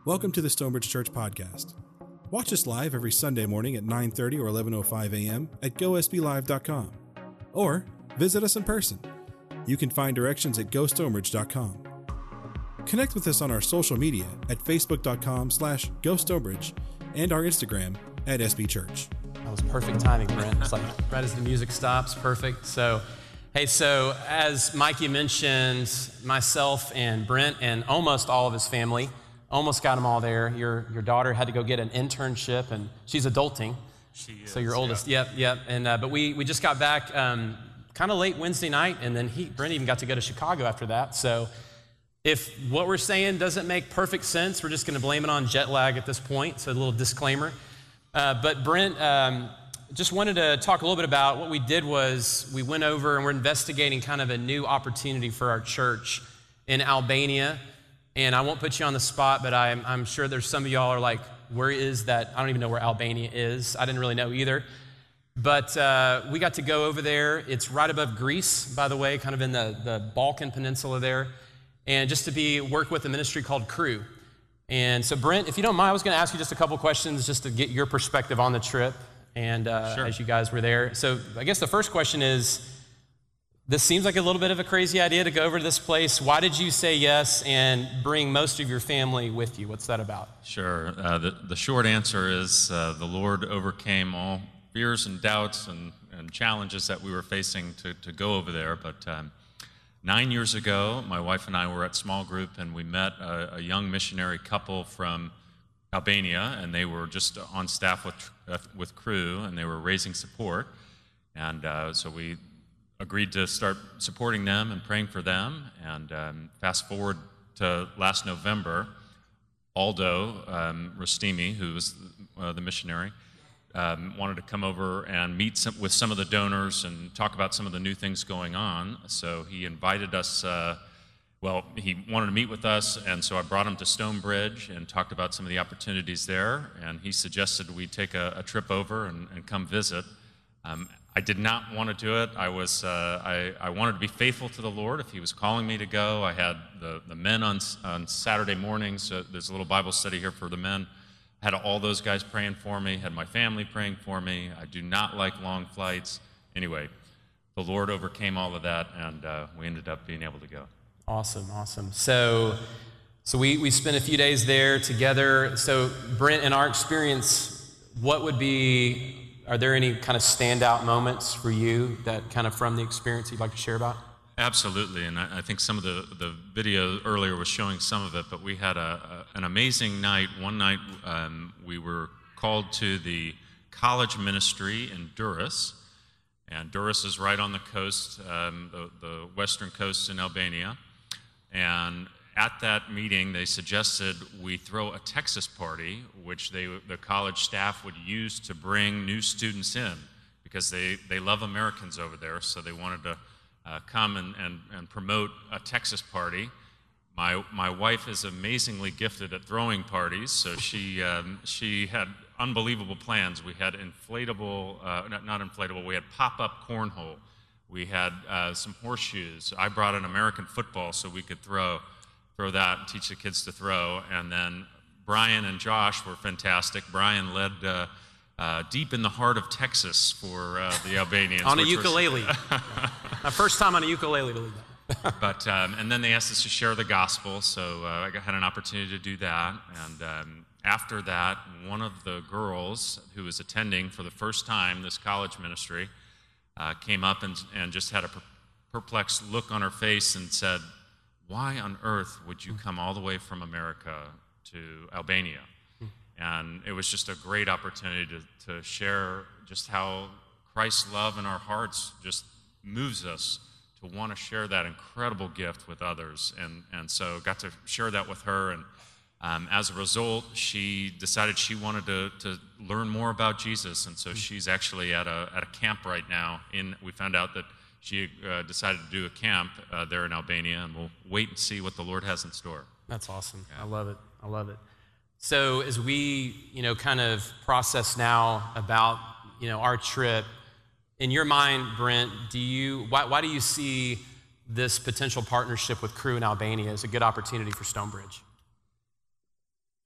Welcome to the Stonebridge Church Podcast. Watch us live every Sunday morning at 9:30 or 11:05 a.m. at GoSBLive.com. Or visit us in person. You can find directions at GoStonebridge.com. Connect with us on our social media at Facebook.com/GoStonebridge and our Instagram at SBChurch. That was perfect timing, Brent. It's like right as the music stops, perfect. So as Mikey mentioned, myself and Brent and almost all of his family, almost got them all there. Your daughter had to go get an internship, and she's adulting. She is. So your oldest, yep. And but we just got back kind of late Wednesday night, and then Brent even got to go to Chicago after that. So if what we're saying doesn't make perfect sense, we're just going to blame it on jet lag at this point. So a little disclaimer. But Brent just wanted to talk a little bit about what we did was we went over and we're investigating kind of a new opportunity for our church in Albania. And I won't put you on the spot, but I'm sure there's some of y'all are like, where is that? I don't even know where Albania is. I didn't really know either. But we got to go over there. It's right above Greece, by the way, kind of in the Balkan Peninsula there. And just to work with a ministry called Cru. And so Brent, if you don't mind, I was going to ask you just a couple questions just to get your perspective on the trip and Sure. as you guys were there. So I guess the first question is, this seems like a little bit of a crazy idea to go over to this place. Why did you say yes and bring most of your family with you? What's that about? Sure. The short answer is the Lord overcame all fears and doubts and challenges that we were facing to go over there. But 9 years ago, my wife and I were at small group, and we met a young missionary couple from Albania, and they were just on staff with Cru, and they were raising support. And so we agreed to start supporting them and praying for them. And fast forward to last November, Aldo Rostimi, who was the missionary, wanted to come over and meet with some of the donors and talk about some of the new things going on. So he invited us, he wanted to meet with us, and so I brought him to Stonebridge and talked about some of the opportunities there, and he suggested we take a trip over and come visit. I did not want to do it. I wanted to be faithful to the Lord. If he was calling me to go, I had the men on Saturday mornings. So there's a little Bible study here for the men. Had all those guys praying for me, had my family praying for me. I do not like long flights. Anyway, the Lord overcame all of that, and we ended up being able to go. Awesome. So we spent a few days there together. So Brent, in our experience, are there any kind of standout moments for you that kind of from the experience you'd like to share about? Absolutely, and I think some of the video earlier was showing some of it, but we had an amazing night. One night we were called to the college ministry in Durrës, and Durrës is right on the coast, the western coast in Albania. And at that meeting, they suggested we throw a Texas party, which the college staff would use to bring new students in, because they love Americans over there, so they wanted to come and promote a Texas party. My wife is amazingly gifted at throwing parties, so she had unbelievable plans. We had we had pop-up cornhole. We had some horseshoes. I brought an American football so we could throw that and teach the kids to throw. And then Brian and Josh were fantastic. Brian led deep in the heart of Texas for the Albanians. On a ukulele. My first time on a ukulele to lead that. But and then they asked us to share the gospel, so I had an opportunity to do that. And after that, one of the girls who was attending for the first time this college ministry came up and just had a perplexed look on her face and said, "Why on earth would you come all the way from America to Albania?" And it was just a great opportunity to share just how Christ's love in our hearts just moves us to want to share that incredible gift with others. And so got to share that with her. And as a result, she decided she wanted to learn more about Jesus. And so she's actually at a camp right now. We found out that she decided to do a camp there in Albania, and we'll wait and see what the Lord has in store. That's awesome. Yeah. I love it. So as we, kind of process now about, our trip, in your mind, Brent, why do you see this potential partnership with Cru in Albania as a good opportunity for Stonebridge?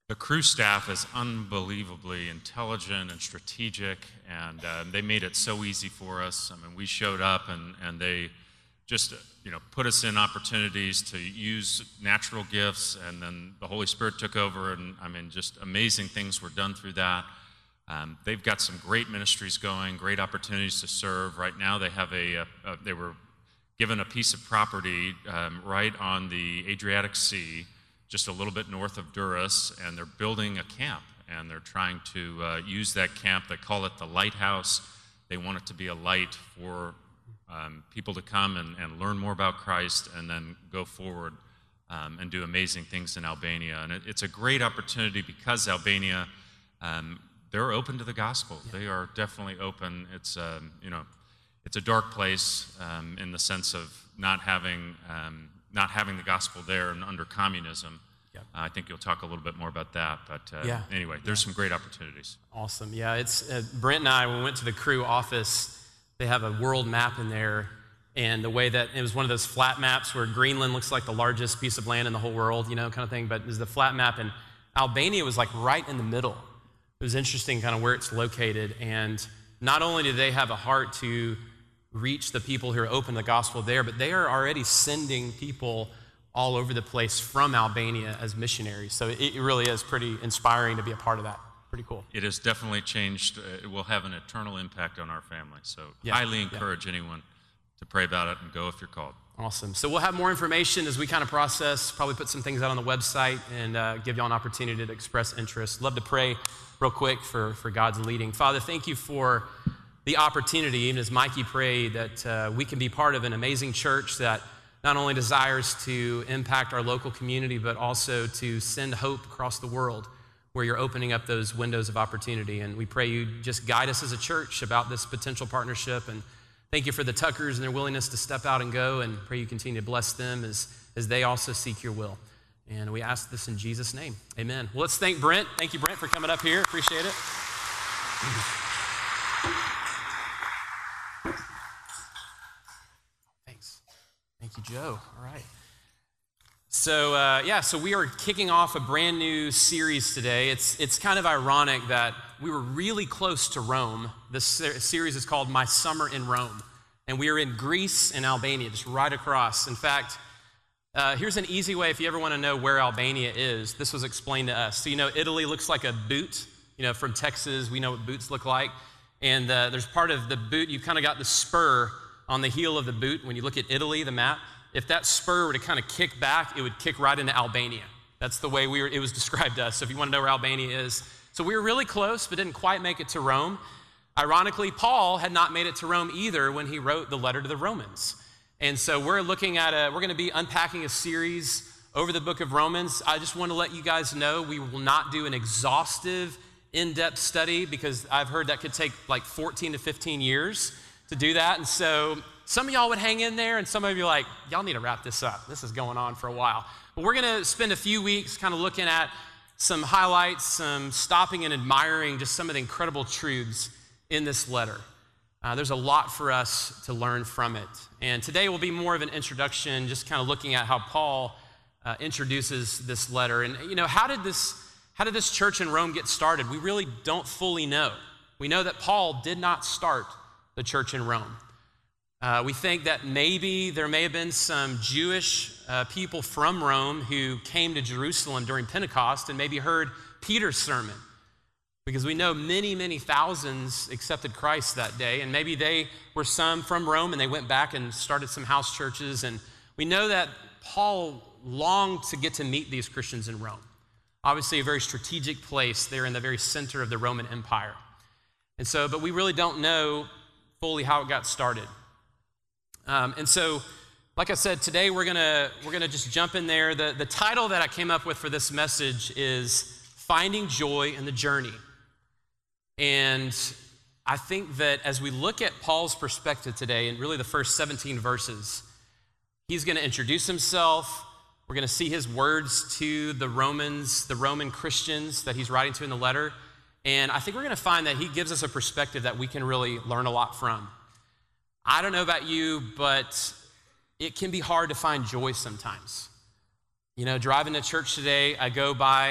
The crew staff is unbelievably intelligent and strategic, and they made it so easy for us. I mean, we showed up, and they just put us in opportunities to use natural gifts, and then the Holy Spirit took over, and I mean, just amazing things were done through that. They've got some great ministries going, great opportunities to serve. Right now, they have they were given a piece of property right on the Adriatic Sea, just a little bit north of Durrës, and they're building a camp, and they're trying to use that camp. They call it the Lighthouse. They want it to be a light for people to come and learn more about Christ, and then go forward and do amazing things in Albania. And it's a great opportunity because Albania, they're open to the gospel. Yeah. They are definitely open. It's it's a dark place in the sense of not having the gospel there and under communism. Yep. I think you'll talk a little bit more about that. But anyway, there's some great opportunities. Awesome. Yeah, it's Brent and I, when we went to the crew office, they have a world map in there. And the way that it was one of those flat maps where Greenland looks like the largest piece of land in the whole world, kind of thing. But it was the flat map, and Albania was like right in the middle. It was interesting kind of where it's located. And not only do they have a heart to reach the people who are open to the gospel there, but they are already sending people all over the place from Albania as missionaries. So it really is pretty inspiring to be a part of that. Pretty cool. It has definitely changed. It will have an eternal impact on our family. So highly encourage anyone to pray about it and go if you're called. Awesome. So we'll have more information as we kind of process, probably put some things out on the website, and give y'all an opportunity to express interest. Love to pray real quick for God's leading. Father, thank you for the opportunity, even as Mikey prayed, that we can be part of an amazing church that not only desires to impact our local community, but also to send hope across the world where you're opening up those windows of opportunity. And we pray you just guide us as a church about this potential partnership. And thank you for the Tuckers and their willingness to step out and go, and pray you continue to bless them as they also seek your will. And we ask this in Jesus' name. Amen. Well, let's thank Brent. Thank you, Brent, for coming up here. Appreciate it. Thank you, Joe. All right. So we are kicking off a brand new series today. It's kind of ironic that we were really close to Rome. This series is called My Summer in Rome. And we are in Greece and Albania, just right across. In fact, here's an easy way if you ever want to know where Albania is. This was explained to us. So Italy looks like a boot. From Texas, we know what boots look like. And there's part of the boot, you kind of got the spur on the heel of the boot. When you look at Italy, the map, if that spur were to kind of kick back, it would kick right into Albania. That's the way it was described to us. So if you want to know where Albania is. So we were really close, but didn't quite make it to Rome. Ironically, Paul had not made it to Rome either when he wrote the letter to the Romans. And so we're going to be unpacking a series over the book of Romans. I just want to let you guys know we will not do an exhaustive, in-depth study, because I've heard that could take like 14 to 15 years to do that. And so some of y'all would hang in there, and some of you are like, y'all need to wrap this up. This is going on for a while. But we're going to spend a few weeks kind of looking at some highlights, some stopping and admiring just some of the incredible truths in this letter. There's a lot for us to learn from it. And today will be more of an introduction, just kind of looking at how Paul introduces this letter. And how did this church in Rome get started? We really don't fully know. We know that Paul did not start the church in Rome. We think that maybe there may have been some Jewish people from Rome who came to Jerusalem during Pentecost and maybe heard Peter's sermon, because we know many, many thousands accepted Christ that day, and maybe they were some from Rome and they went back and started some house churches. And we know that Paul longed to get to meet these Christians in Rome. Obviously a very strategic place. They're in the very center of the Roman Empire. And so, but we really don't know fully how it got started. And so, like I said, today we're gonna just jump in there. The title that I came up with for this message is Finding Joy in the Journey. And I think that as we look at Paul's perspective today, and really the first 17 verses, he's gonna introduce himself. We're gonna see his words to the Romans, the Roman Christians that he's writing to in the letter. And I think we're gonna find that he gives us a perspective that we can really learn a lot from. I don't know about you, but it can be hard to find joy sometimes. Driving to church today, I go by,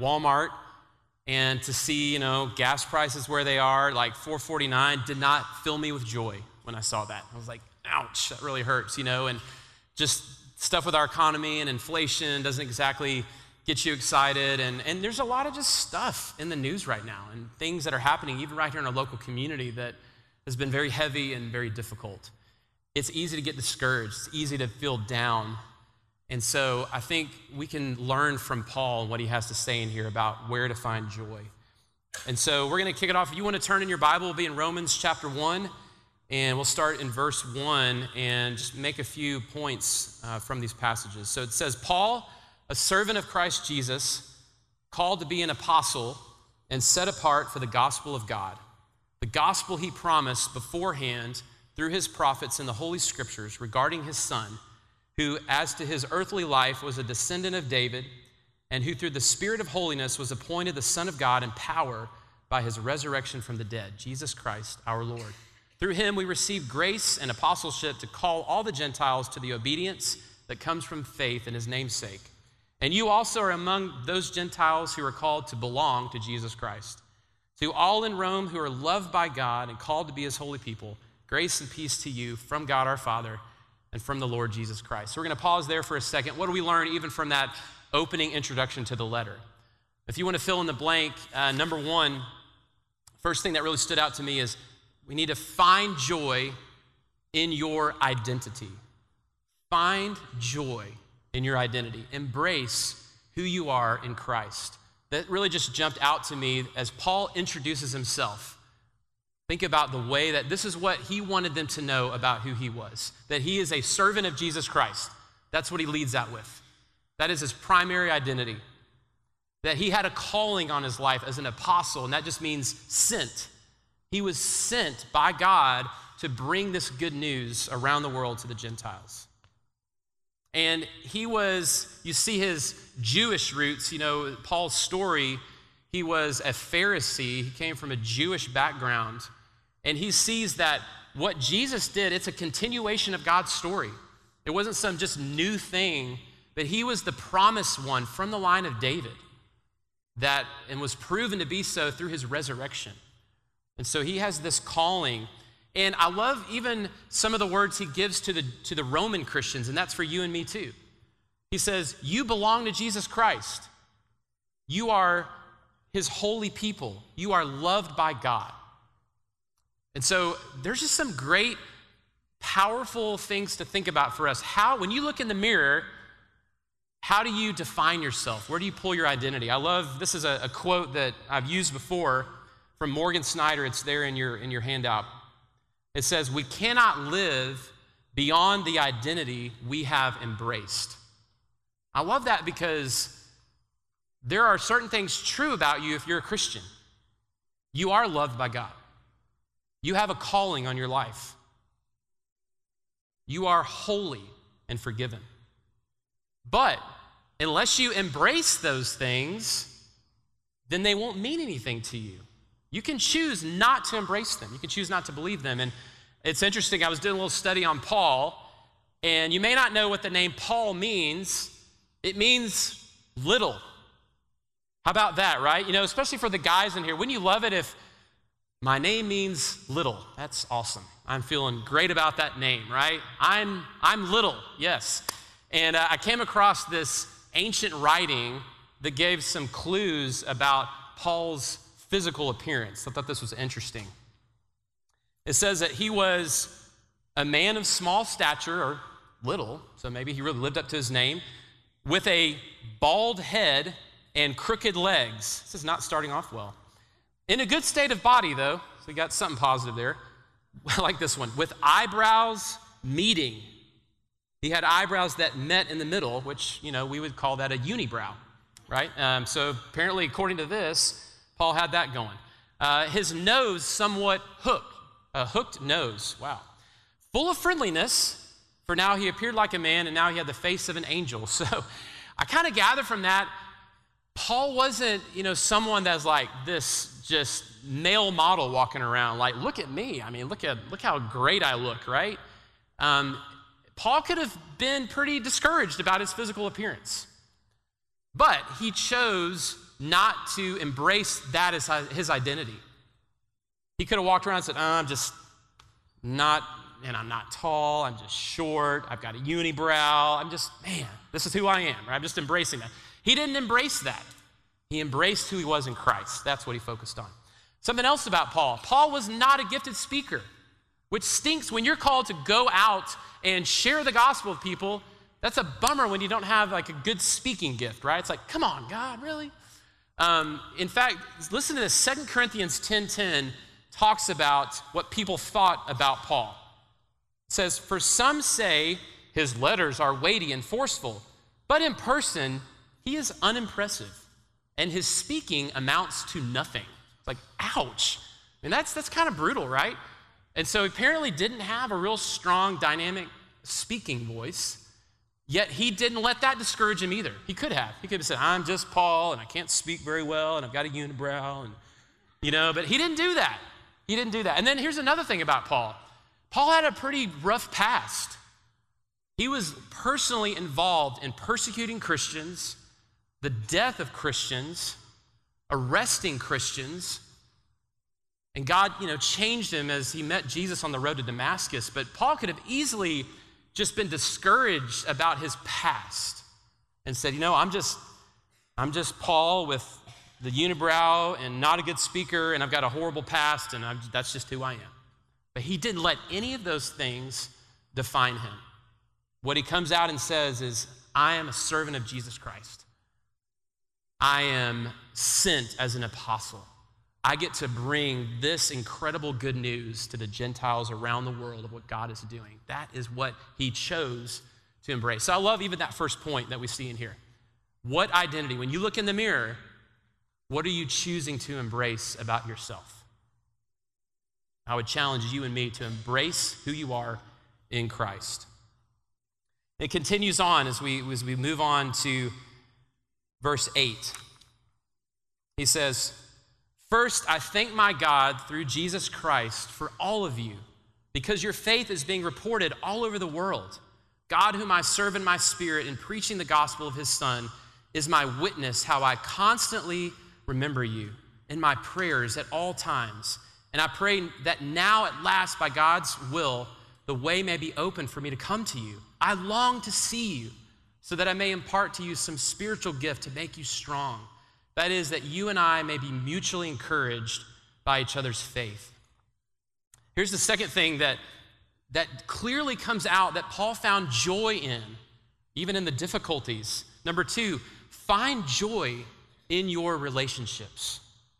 Walmart and to see, gas prices where they are, like $4.49, did not fill me with joy when I saw that. I was like, ouch, that really hurts, and just stuff with our economy and inflation doesn't exactly get you excited. And there's a lot of just stuff in the news right now and things that are happening even right here in our local community that has been very heavy and very difficult. It's easy to get discouraged. It's easy to feel down. And so I think we can learn from Paul what he has to say in here about where to find joy. And so we're going to kick it off. If you want to turn in your Bible, we'll be in Romans chapter 1, and we'll start in verse 1 and just make a few points from these passages. So it says, Paul, a servant of Christ Jesus, called to be an apostle and set apart for the gospel of God, the gospel he promised beforehand through his prophets in the Holy Scriptures regarding his Son, who, as to his earthly life, was a descendant of David, and who through the Spirit of holiness was appointed the Son of God in power by his resurrection from the dead, Jesus Christ our Lord. Through him we receive grace and apostleship to call all the Gentiles to the obedience that comes from faith in his name's sake. And you also are among those Gentiles who are called to belong to Jesus Christ. To all in Rome who are loved by God and called to be his holy people, grace and peace to you from God our Father and from the Lord Jesus Christ. So we're going to pause there for a second. What do we learn even from that opening introduction to the letter? If you want to fill in the blank, number one, first thing that really stood out to me is we need to find joy in your identity. Find joy in your identity. Embrace who you are in Christ. That really just jumped out to me as Paul introduces himself. Think about the way that this is what he wanted them to know about who he was, that he is a servant of Jesus Christ. That's what he leads out with. That is his primary identity. That he had a calling on his life as an apostle, and that just means sent. He was sent by God to bring this good news around the world to the Gentiles. And he was, you see his Jewish roots, Paul's story, he was a Pharisee. He came from a Jewish background. And he sees that what Jesus did, it's a continuation of God's story. It wasn't some just new thing, but he was the promised one from the line of David and was proven to be so through his resurrection. And so he has this calling. And I love even some of the words he gives to the Roman Christians, and that's for you and me too. He says, you belong to Jesus Christ. You are his holy people. You are loved by God. And so there's just some great, powerful things to think about for us. When you look in the mirror, how do you define yourself? Where do you pull your identity? This is a quote that I've used before from Morgan Snyder. It's there in your handout. It says, we cannot live beyond the identity we have embraced. I love that because there are certain things true about you if you're a Christian. You are loved by God. You have a calling on your life. You are holy and forgiven. But unless you embrace those things, then they won't mean anything to you. You can choose not to embrace them. You can choose not to believe them. And it's interesting, I was doing a little study on Paul, and you may not know what the name Paul means. It means little. How about that, right? Especially for the guys in here, wouldn't you love it if my name means little? That's awesome. I'm feeling great about that name, right? I'm little, yes. And I came across this ancient writing that gave some clues about Paul's physical appearance. I thought this was interesting. It says that he was a man of small stature, or little, so maybe he really lived up to his name, with a bald head and crooked legs. This is not starting off well. In a good state of body, though, so we got something positive there. I like this one. With eyebrows meeting. He had eyebrows that met in the middle, which, we would call that a unibrow, right? So apparently, according to this, Paul had that going. His nose somewhat hooked, a hooked nose. Wow. Full of friendliness, for now he appeared like a man, and now he had the face of an angel. So I kind of gather from that, Paul wasn't, someone that's like this just male model walking around, like, look at me. I mean, look how great I look, right? Paul could have been pretty discouraged about his physical appearance, but he chose not to embrace that as his identity. He could have walked around and said, I'm just not, and I'm not tall, I'm just short, I've got a unibrow, this is who I am, right? I'm just embracing that. He didn't embrace that. He embraced who he was in Christ. That's what he focused on. Something else about Paul. Paul was not a gifted speaker, which stinks when you're called to go out and share the gospel with people. That's a bummer when you don't have like a good speaking gift, right? It's like, come on, God, really? In fact, listen to this. 2 Corinthians 10:10 talks about what people thought about Paul. It says, for some say his letters are weighty and forceful, but in person, he is unimpressive, and his speaking amounts to nothing. It's like, ouch. I mean, that's kind of brutal, right? And so he apparently didn't have a real strong, dynamic speaking voice, yet he didn't let that discourage him either. He could have. He could have said, I'm just Paul, and I can't speak very well, and I've got a unibrow, and, but he didn't do that. He didn't do that. And then here's another thing about Paul. Paul had a pretty rough past. He was personally involved in persecuting Christians, the death of Christians, arresting Christians, and God, changed him as he met Jesus on the road to Damascus. But Paul could have easily just been discouraged about his past and said, I'm just Paul with the unibrow and not a good speaker, and I've got a horrible past, and that's just who I am. But he didn't let any of those things define him. What he comes out and says is, I am a servant of Jesus Christ. I am sent as an apostle. I get to bring this incredible good news to the Gentiles around the world of what God is doing. That is what he chose to embrace. So I love even that first point that we see in here. What identity? When you look in the mirror, what are you choosing to embrace about yourself? I would challenge you and me to embrace who you are in Christ. It continues on as we move on to verse 8. He says, first, I thank my God through Jesus Christ for all of you, because your faith is being reported all over the world. God, whom I serve in my spirit in preaching the gospel of his Son, is my witness how I constantly remember you in my prayers at all times. And I pray that now at last, by God's will, the way may be open for me to come to you. I long to see you so that I may impart to you some spiritual gift to make you strong. That is, that you and I may be mutually encouraged by each other's faith. Here's the second thing that clearly comes out that Paul found joy in, even in the difficulties. Number 2, find joy in your relationships.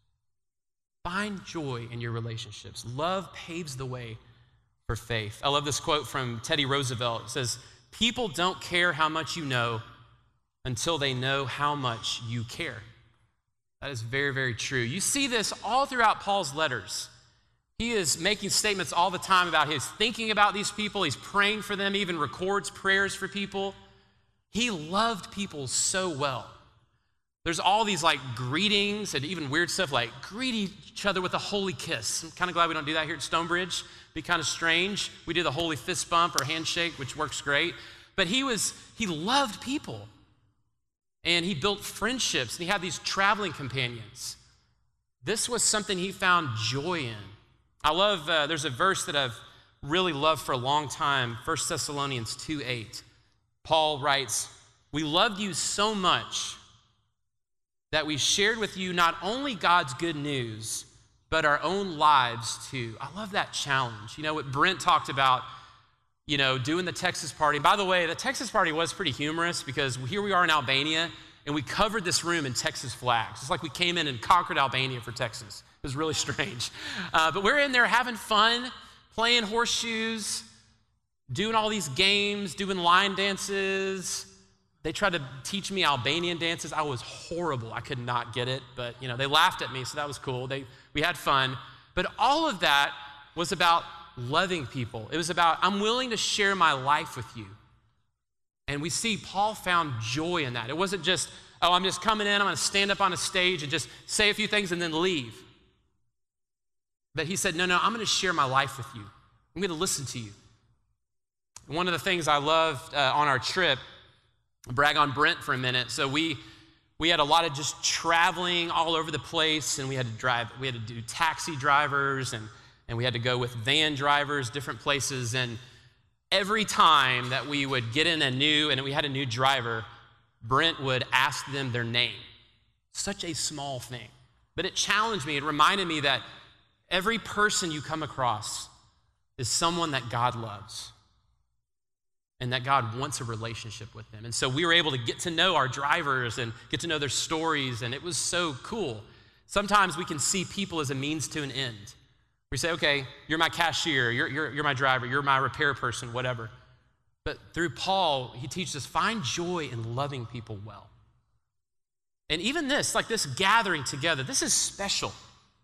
Find joy in your relationships. Love paves the way for faith. I love this quote from Teddy Roosevelt. It says, people don't care how much you know until they know how much you care. That is very, very true. You see this all throughout Paul's letters. He is making statements all the time about his thinking about these people. He's praying for them, even records prayers for people. He loved people so well. There's all these like greetings and even weird stuff like greet each other with a holy kiss. I'm kind of glad we don't do that here at Stonebridge. It'd be kind of strange. We do the holy fist bump or handshake, which works great. But he loved people. And he built friendships, and he had these traveling companions. This was something he found joy in. I love, there's a verse that I've really loved for a long time, 1 Thessalonians 2:8. Paul writes, we loved you so much that we shared with you not only God's good news, but our own lives too. I love that challenge. What Brent talked about, doing the Texas party. By the way, the Texas party was pretty humorous because here we are in Albania and we covered this room in Texas flags. It's like we came in and conquered Albania for Texas. It was really strange. But we're in there having fun, playing horseshoes, doing all these games, doing line dances. They tried to teach me Albanian dances. I was horrible. I could not get it, but they laughed at me, so that was cool. We had fun. But all of that was about loving people. It was about, I'm willing to share my life with you. And we see Paul found joy in that. It wasn't just, I'm just coming in, I'm going to stand up on a stage and just say a few things and then leave. But he said, no, I'm going to share my life with you. I'm going to listen to you. One of the things I loved on our trip, I'll brag on Brent for a minute. So we we had a lot of just traveling all over the place, and we had to do taxi drivers, and we had to go with van drivers, different places. And every time that we would get in and we had a new driver, Brent would ask them their name. Such a small thing. But it challenged me. It reminded me that every person you come across is someone that God loves and that God wants a relationship with them. And so we were able to get to know our drivers and get to know their stories, and it was so cool. Sometimes we can see people as a means to an end. We say, okay, you're my cashier, you're my driver, you're my repair person, whatever. But through Paul, he teaches us, find joy in loving people well. And even this, like this gathering together, this is special.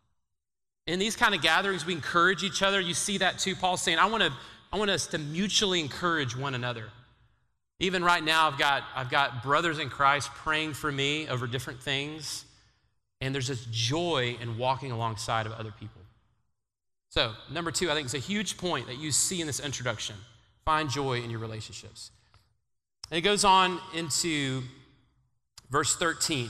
In these kind of gatherings, we encourage each other. You see that too. Paul's saying, I want us to mutually encourage one another. Even right now, I've got brothers in Christ praying for me over different things. And there's this joy in walking alongside of other people. So, number 2, I think it's a huge point that you see in this introduction. Find joy in your relationships. And it goes on into verse 13.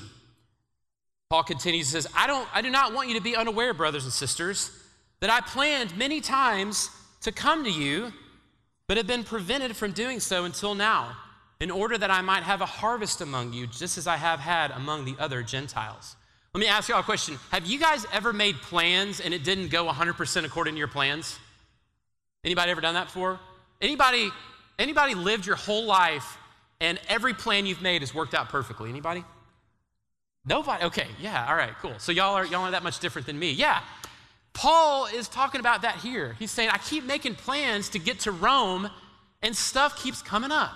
Paul continues, he says, I do not want you to be unaware, brothers and sisters, that I planned many times to come to you, but have been prevented from doing so until now, in order that I might have a harvest among you, just as I have had among the other Gentiles. Let me ask you all a question. Have you guys ever made plans and it didn't go 100% according to your plans? Anybody ever done that before? Anybody lived your whole life and every plan you've made has worked out perfectly? Anybody? Nobody? Okay, yeah, all right, cool. So y'all aren't that much different than me. Yeah, Paul is talking about that here. He's saying, I keep making plans to get to Rome and stuff keeps coming up.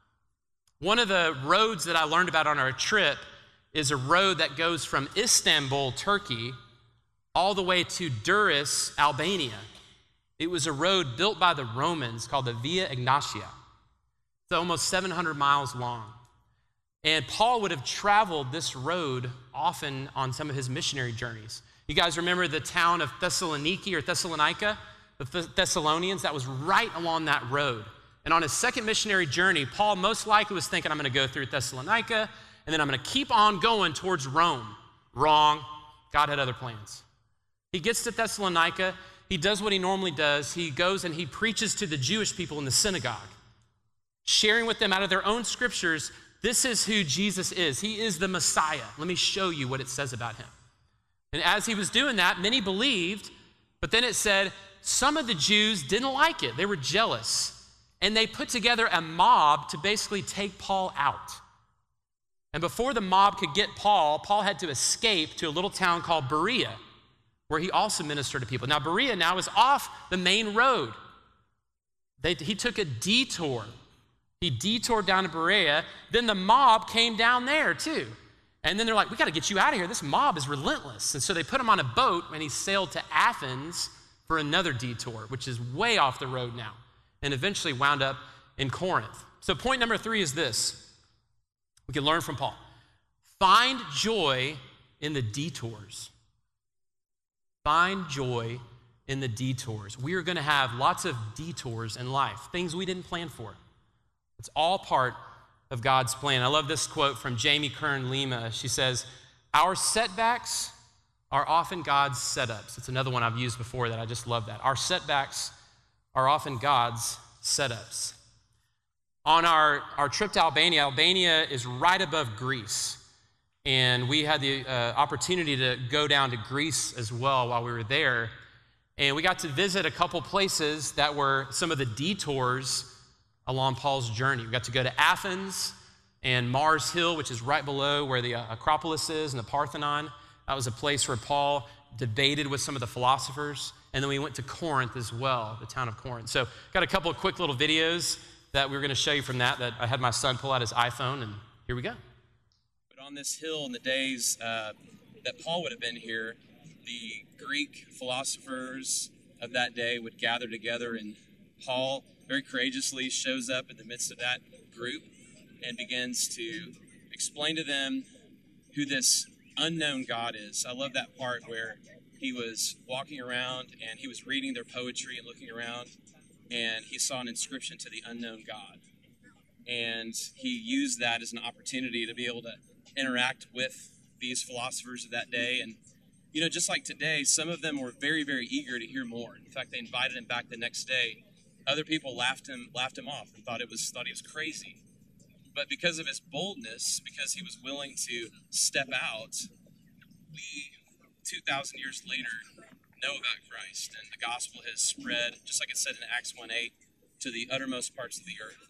One of the roads that I learned about on our trip is a road that goes from Istanbul, Turkey, all the way to Durrës, Albania. It was a road built by the Romans called the Via Egnatia. It's almost 700 miles long. And Paul would have traveled this road often on some of his missionary journeys. You guys remember the town of Thessaloniki or Thessalonica? The Thessalonians, that was right along that road. And on his second missionary journey, Paul most likely was thinking, I'm going to go through Thessalonica, and then I'm going to keep on going towards Rome. Wrong. God had other plans. He gets to Thessalonica. He does what he normally does. He goes and he preaches to the Jewish people in the synagogue, sharing with them out of their own scriptures, this is who Jesus is. He is the Messiah. Let me show you what it says about him. And as he was doing that, many believed, but then it said some of the Jews didn't like it. They were jealous. And they put together a mob to basically take Paul out. And before the mob could get Paul, Paul had to escape to a little town called Berea, where he also ministered to people. Now, Berea now is off the main road. He took a detour. He detoured down to Berea. Then the mob came down there too. And then they're like, we got to get you out of here. This mob is relentless. And so they put him on a boat, and he sailed to Athens for another detour, which is way off the road now, and eventually wound up in Corinth. So point number 3 is this. We can learn from Paul. Find joy in the detours. Find joy in the detours. We are going to have lots of detours in life, things we didn't plan for. It's all part of God's plan. I love this quote from Jamie Kern Lima. She says, our setbacks are often God's setups. It's another one I've used before that I just love that. Our setbacks are often God's setups. On our trip to Albania, Albania is right above Greece. And we had the opportunity to go down to Greece as well while we were there. And we got to visit a couple places that were some of the detours along Paul's journey. We got to go to Athens and Mars Hill, which is right below where the Acropolis is, and the Parthenon. That was a place where Paul debated with some of the philosophers. And then we went to Corinth as well, the town of Corinth. So got a couple of quick little videos that we were going to show you from that I had my son pull out his iPhone, and here we go. But on this hill in the days that Paul would have been here, the Greek philosophers of that day would gather together, and Paul very courageously shows up in the midst of that group and begins to explain to them who this unknown God is. I love that part where he was walking around and he was reading their poetry and looking around, and he saw an inscription to the unknown God. And he used that as an opportunity to be able to interact with these philosophers of that day. And, just like today, some of them were very, very eager to hear more. In fact, they invited him back the next day. Other people laughed him off and thought he was crazy. But because of his boldness, because he was willing to step out, we, 2,000 years later, know about Christ. And the gospel has spread, just like it said in Acts 1:8, to the uttermost parts of the earth.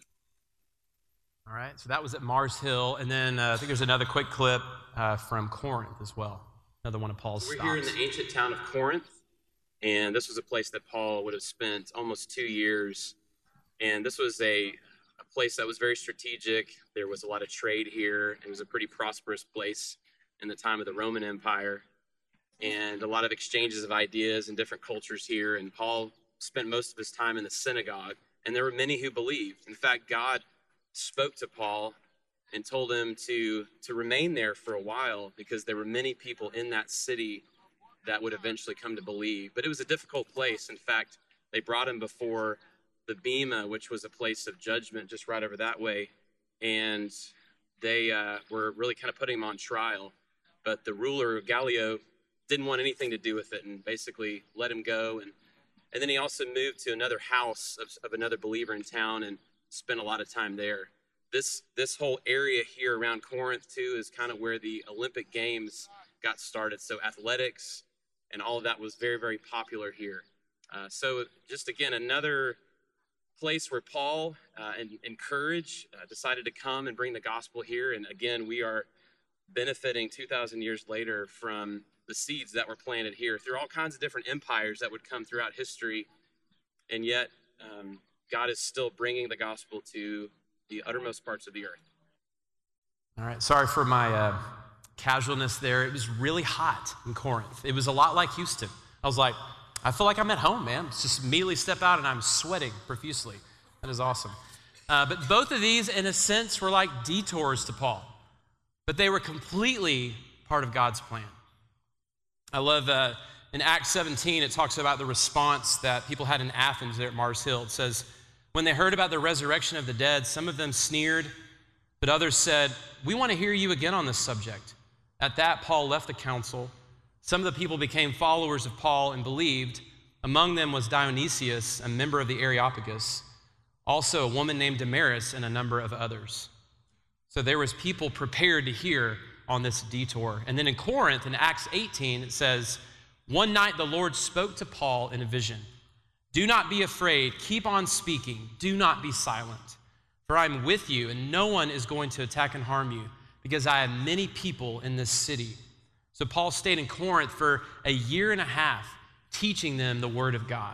All right, so that was at Mars Hill. And then I think there's another quick clip from Corinth as well. Another one of Paul's stops. We're here in the ancient town of Corinth. And this was a place that Paul would have spent almost 2 years. And this was a place that was very strategic. There was a lot of trade here. It was a pretty prosperous place in the time of the Roman Empire. And a lot of exchanges of ideas and different cultures here. And Paul spent most of his time in the synagogue. And there were many who believed. In fact, God spoke to Paul and told him to remain there for a while because there were many people in that city that would eventually come to believe. But it was a difficult place. In fact, they brought him before the Bema, which was a place of judgment just right over that way. And they were really kind of putting him on trial. But the ruler, Gallio, didn't want anything to do with it and basically let him go. And then he also moved to another house of another believer in town and spent a lot of time there. This whole area here around Corinth, too, is kind of where the Olympic Games got started. So athletics and all of that was very, very popular here. So just, again, another place where Paul and Courage decided to come and bring the gospel here. And, again, we are benefiting 2,000 years later from the seeds that were planted here through all kinds of different empires that would come throughout history. And yet God is still bringing the gospel to the uttermost parts of the earth. All right, sorry for my casualness there. It was really hot in Corinth. It was a lot like Houston. I was like, I feel like I'm at home, man. Just immediately step out and I'm sweating profusely. That is awesome. But both of these, in a sense, were like detours to Paul. But they were completely part of God's plan. I love in Acts 17, it talks about the response that people had in Athens there at Mars Hill. It says, when they heard about the resurrection of the dead, some of them sneered, but others said, we want to hear you again on this subject. At that, Paul left the council. Some of the people became followers of Paul and believed. Among them was Dionysius, a member of the Areopagus, also a woman named Damaris, and a number of others. So there was people prepared to hear on this detour. And then in Corinth, in Acts 18, it says, one night the Lord spoke to Paul in a vision. Do not be afraid. Keep on speaking. Do not be silent. For I am with you, and no one is going to attack and harm you, because I have many people in this city. So Paul stayed in Corinth for a year and a half, teaching them the word of God.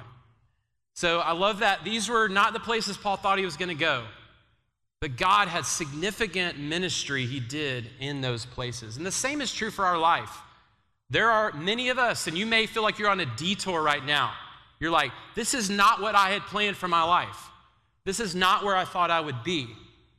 So I love that these were not the places Paul thought he was going to go, but God had significant ministry he did in those places. And the same is true for our life. There are many of us, and you may feel like you're on a detour right now. You're like, this is not what I had planned for my life. This is not where I thought I would be.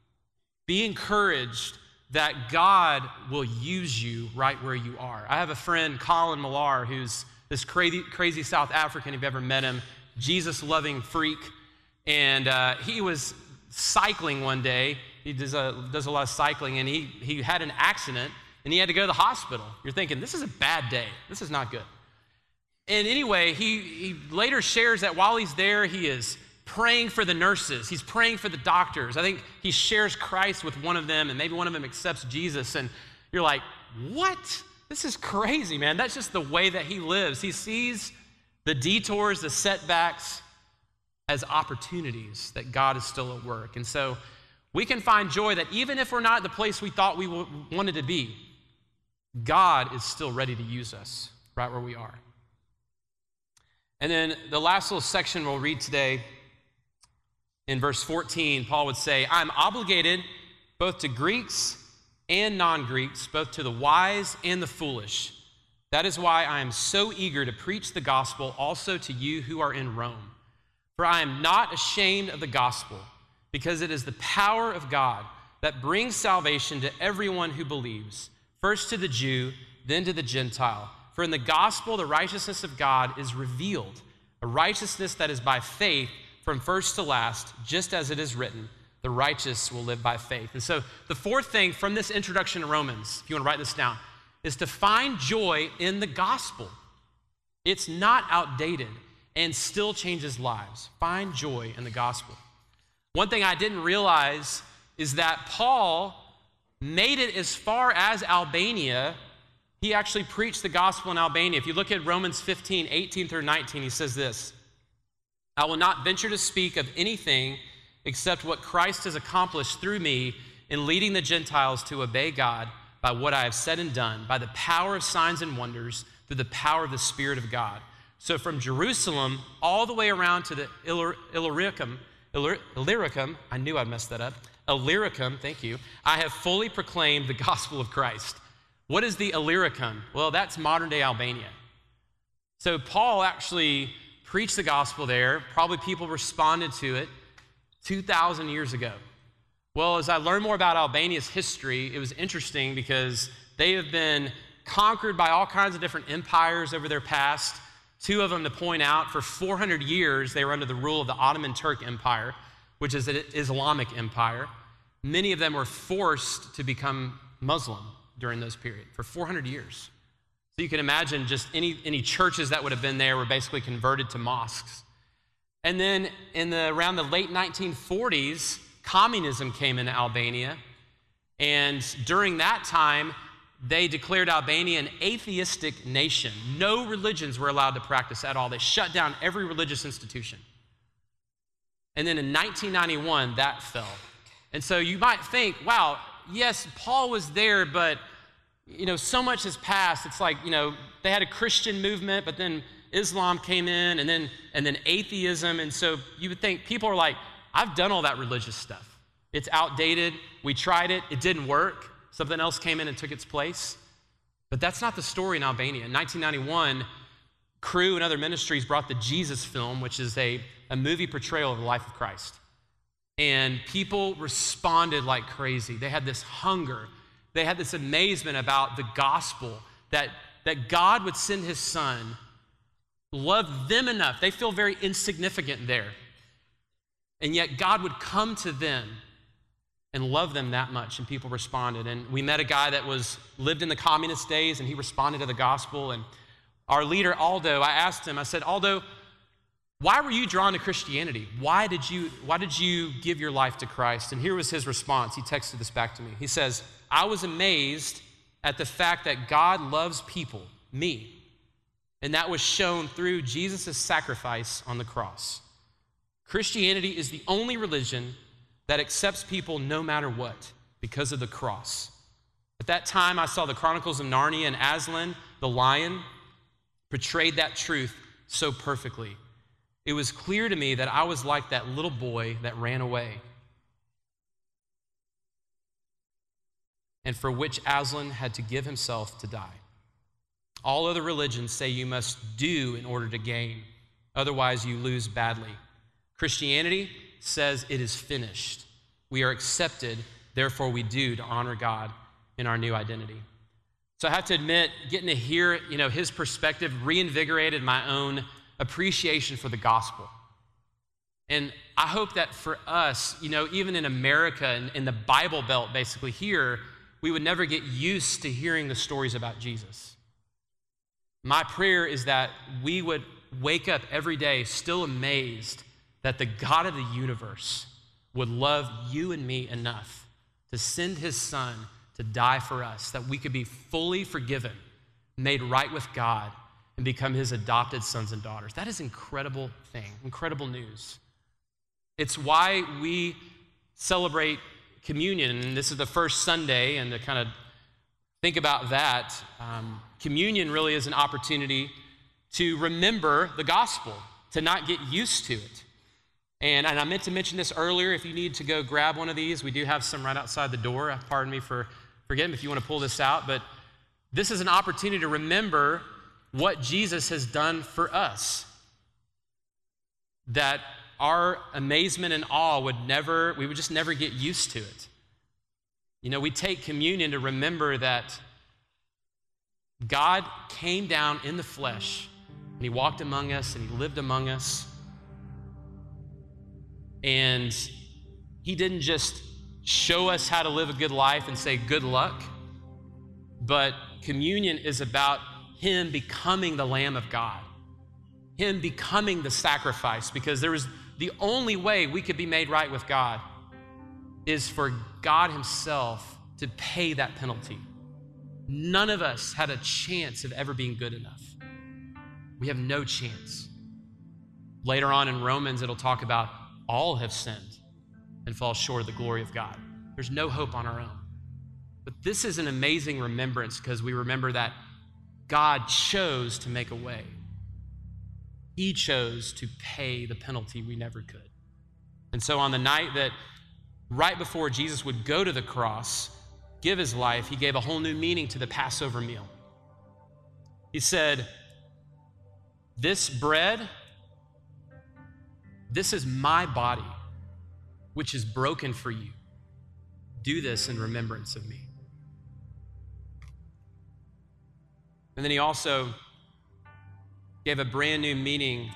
Be encouraged that God will use you right where you are. I have a friend, Colin Millar, who's this crazy South African, if you've ever met him, Jesus-loving freak. And he was cycling one day. He does a lot of cycling, and he had an accident, and he had to go to the hospital. You're thinking, this is a bad day. This is not good. And anyway, he later shares that while he's there, he is praying for the nurses. He's praying for the doctors. I think he shares Christ with one of them, and maybe one of them accepts Jesus. And you're like, what? This is crazy, man. That's just the way that he lives. He sees the detours, the setbacks as opportunities that God is still at work. And so we can find joy that even if we're not at the place we thought we wanted to be, God is still ready to use us right where we are. And then the last little section we'll read today, in verse 14, Paul would say, I'm obligated both to Greeks and non-Greeks, both to the wise and the foolish. That is why I am so eager to preach the gospel also to you who are in Rome. For I am not ashamed of the gospel, because it is the power of God that brings salvation to everyone who believes, first to the Jew, then to the Gentile. For in the gospel, the righteousness of God is revealed, a righteousness that is by faith from first to last, just as it is written, the the righteous will live by faith. And so the fourth thing from this introduction to Romans, if you want to write this down, is to find joy in the gospel. It's not outdated and still changes lives. Find joy in the gospel. One thing I didn't realize is that Paul made it as far as Albania. He actually preached the gospel in Albania. If you look at Romans 15, 18 through 19, he says this, I will not venture to speak of anything except what Christ has accomplished through me in leading the Gentiles to obey God by what I have said and done, by the power of signs and wonders, through the power of the Spirit of God. So from Jerusalem all the way around to the Illyricum, I knew I'd mess that up, Illyricum, thank you, I have fully proclaimed the gospel of Christ. What is the Illyricum? Well, that's modern day Albania. So Paul actually preached the gospel there. Probably people responded to it 2,000 years ago. Well, as I learned more about Albania's history, it was interesting because they have been conquered by all kinds of different empires over their past. Two of them to point out, for 400 years, they were under the rule of the Ottoman Turk Empire, which is an Islamic empire. Many of them were forced to become Muslim during those periods for 400 years. So you can imagine just any churches that would have been there were basically converted to mosques. And then around the late 1940s, communism came into Albania. And during that time, they declared Albania an atheistic nation. No religions were allowed to practice at all. They shut down every religious institution. And then in 1991, that fell. And so you might think, wow, yes, Paul was there, but so much has passed. It's like, they had a Christian movement, but then Islam came in, and then atheism. And so you would think people are like, I've done all that religious stuff. It's outdated. We tried it. It didn't work. Something else came in and took its place. But that's not the story in Albania. In 1991, Cru and other ministries brought the Jesus Film, which is a movie portrayal of the life of Christ. And people responded like crazy. They had this hunger. They had this amazement about the gospel, that God would send his son, love them enough. They feel very insignificant there. And yet God would come to them and love them that much, and people responded. And we met a guy that lived in the communist days, and he responded to the gospel. And our leader, Aldo, I asked him, I said, Aldo, why were you drawn to Christianity? Why did you give your life to Christ? And here was his response. He texted this back to me. He says, I was amazed at the fact that God loves people, me. And that was shown through Jesus' sacrifice on the cross. Christianity is the only religion that accepts people no matter what because of the cross. At that time, I saw the Chronicles of Narnia, and Aslan, the lion, portrayed that truth so perfectly. It was clear to me that I was like that little boy that ran away, and for which Aslan had to give himself to die. All other religions say you must do in order to gain, otherwise you lose badly. Christianity says it is finished. We are accepted, therefore we do to honor God in our new identity. So I have to admit, getting to hear, his perspective reinvigorated my own appreciation for the gospel. And I hope that for us, even in America and in the Bible Belt basically here, we would never get used to hearing the stories about Jesus. My prayer is that we would wake up every day still amazed that the God of the universe would love you and me enough to send his son to die for us, that we could be fully forgiven, made right with God, and become his adopted sons and daughters. That is an incredible thing, incredible news. It's why we celebrate communion, and this is the first Sunday, and to kind of think about that, communion really is an opportunity to remember the gospel, to not get used to it. And I meant to mention this earlier. If you need to go grab one of these, we do have some right outside the door. Pardon me for forgetting if you want to pull this out. But this is an opportunity to remember what Jesus has done for us. That our amazement and awe we would just never get used to it. We take communion to remember that God came down in the flesh, and he walked among us, and he lived among us. And He didn't just show us how to live a good life and say good luck, but communion is about him becoming the Lamb of God, him becoming the sacrifice, because there was the only way we could be made right with God is for God himself to pay that penalty. None of us had a chance of ever being good enough. We have no chance. Later on in Romans, it'll talk about all have sinned and fall short of the glory of God. There's no hope on our own. But this is an amazing remembrance because we remember that God chose to make a way. He chose to pay the penalty we never could. And so on the night that right before Jesus would go to the cross, give his life, he gave a whole new meaning to the Passover meal. He said, this bread, this is my body, which is broken for you. Do this in remembrance of me. And then he also gave a brand new meaning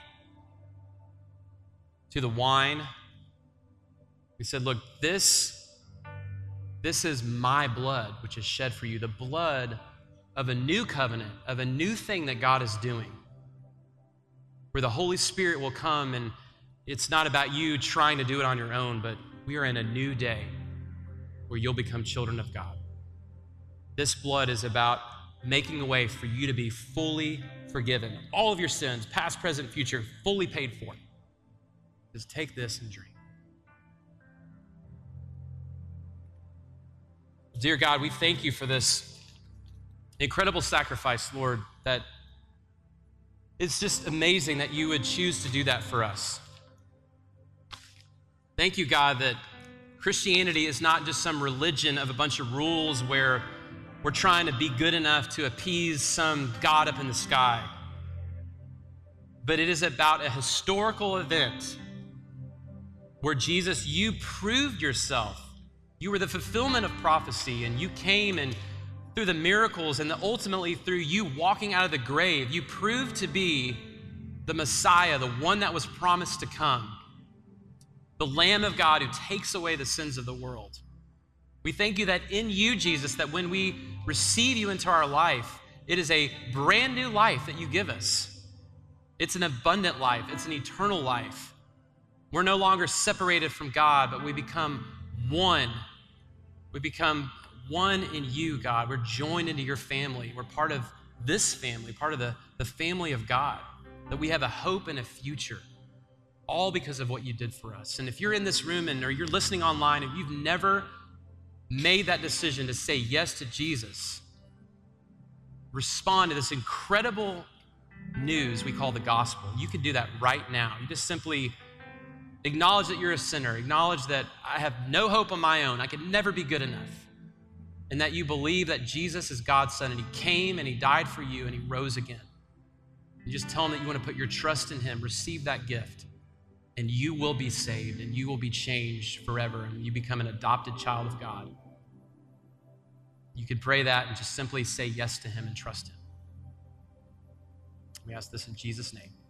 to the wine. He said, look, this is my blood, which is shed for you, the blood of a new covenant, of a new thing that God is doing, where the Holy Spirit will come, and it's not about you trying to do it on your own, but we are in a new day where you'll become children of God. This blood is about making a way for you to be fully forgiven. All of your sins, past, present, future, fully paid for. Just take this and drink. Dear God, we thank you for this incredible sacrifice, Lord, that it's just amazing that you would choose to do that for us. Thank you, God, that Christianity is not just some religion of a bunch of rules where we're trying to be good enough to appease some God up in the sky. But it is about a historical event where Jesus, you proved yourself. You were the fulfillment of prophecy, and you came, and through the miracles and ultimately through you walking out of the grave, you proved to be the Messiah, the one that was promised to come, the Lamb of God who takes away the sins of the world. We thank you that in you, Jesus, that when we receive you into our life, it is a brand new life that you give us. It's an abundant life. It's an eternal life. We're no longer separated from God, but we become one. We become one in you, God. We're joined into your family. We're part of this family, part of the family of God, that we have a hope and a future, all because of what you did for us. And if you're in this room or you're listening online and you've never made that decision to say yes to Jesus, respond to this incredible news we call the gospel. You can do that right now. You just simply acknowledge that you're a sinner, acknowledge that I have no hope on my own, I could never be good enough, and that you believe that Jesus is God's son and he came and he died for you and he rose again. You just tell him that you want to put your trust in him, receive that gift, and you will be saved and you will be changed forever and you become an adopted child of God. You could pray that and just simply say yes to him and trust him. We ask this in Jesus' name.